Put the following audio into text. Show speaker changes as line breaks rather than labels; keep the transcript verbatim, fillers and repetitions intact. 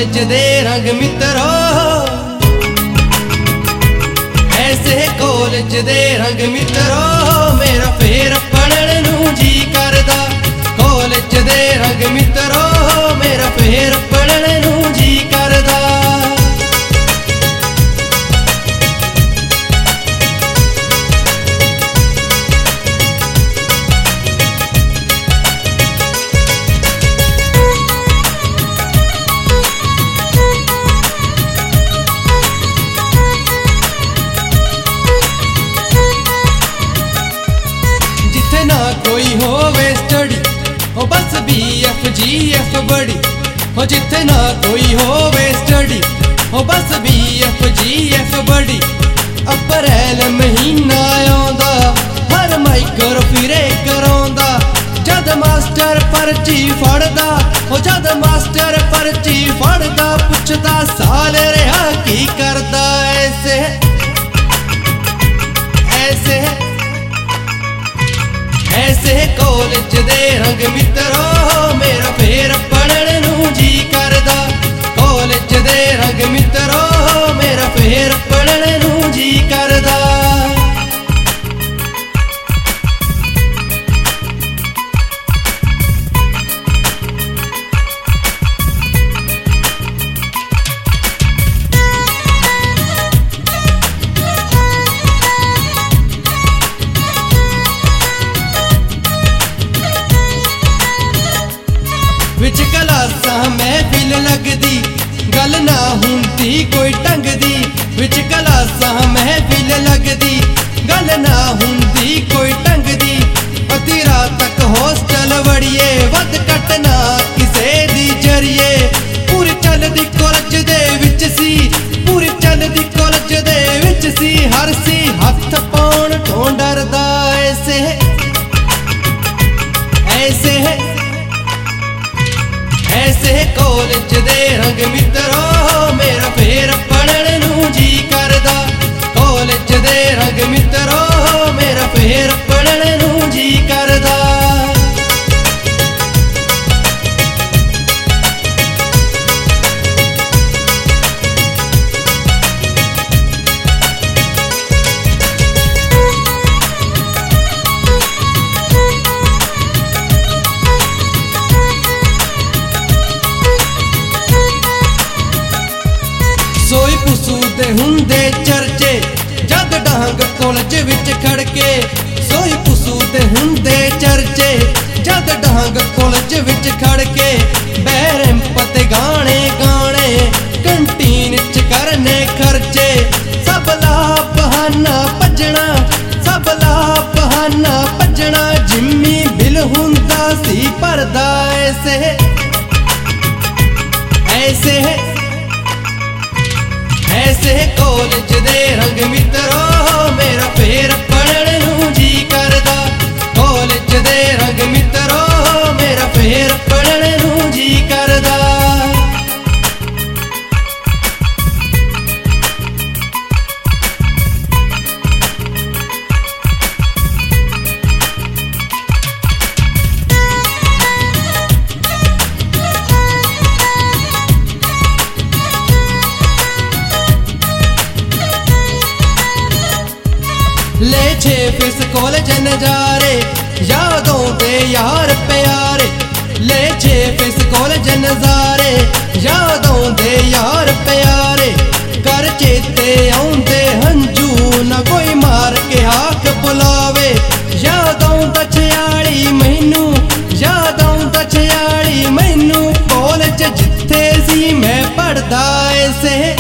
College दे रंग मित्रो, ऐसे कॉलेज दे रंग मित्रो, मेरा फेर पढ़न नूं जी करदा। कॉलेज दे रंग मित्रो, मेरा फेर पढ़न नूं जी करदा। ना कोई होवे स्टडी हो बस बी एफ जी एफ बड़ी हो, जिथे ना कोई होवे स्टडी हो बस बी एफ जी एफ बड़ी। अप्रैल महीना आउंदा हर माइक्रो फिरे कराउंदा, जद मास्टर पर्ची फड़दा हो, जद मास्टर पर्ची फड़दा पुछदा साल रहा की करदा। ऐसे ऐसे ऐसे कॉलेज दे रंग मित्रो, मेरा फेर पढ़न नूं जी करदा। कॉलेज दे रंग मित्रो, मेरा फेर पढ़न नूं जी करदा। विच क्लासां महफिल लगदी, गल ना हुंदी कोई ढंग दी। विच क्लासां महफिल लगदी, गल ना हुंदी कोई ढंग दी। अद्धी रात तक होस्टल वड़िए, वध घट ना किसे दी जरिए। पूरी चलदी कॉलेज दे विच सी, पूरी चलदी कॉलेज दे विच सी। हर सी हथ पाउण तों डरदा। ऐसे ऐसे ऐसे कॉलेज दे रंग मित्रो, मेरा फेर पढ़न नूं जी करदा। कॉलेज दे रंग मित्रो, मेरा फेर पढ़न नूं जी करदा। सोई पुसूदे हुंदे चर्चे, जद डांग कॉलेज विच खड़के। सोई पुसूदे हुंदे चर्चे, जद डांग कॉलेज विच खड़के। बैरम पते गाने गाने, कंटीन च करने खर्चे। सब ला बहाना भजना, सब ला बहाना भजना। जिम्मी बिल हुंदा सी भरदा। ऐसे ऐसे ऐसे कॉलेज दे रंग मित्रो, मेरा फेर पढ़न नूं जी करदा। कॉलेज दे रंग मित्रो, मेरा फेर पढ़न नूं जी करदा। ले छे फिस कॉलेज नजारे, यादों दे यार प्यारे। ले छे फिस कॉलेज नजारे, यादों दे यार प्यारे। कर चेते आउंदे हंजू, ना कोई मार के हाक बुलावे। यादों दा छयाली मैनू, यादों दा छयाली मैनू। कॉलेज जिथे सी मैं पढ़दा। ऐसे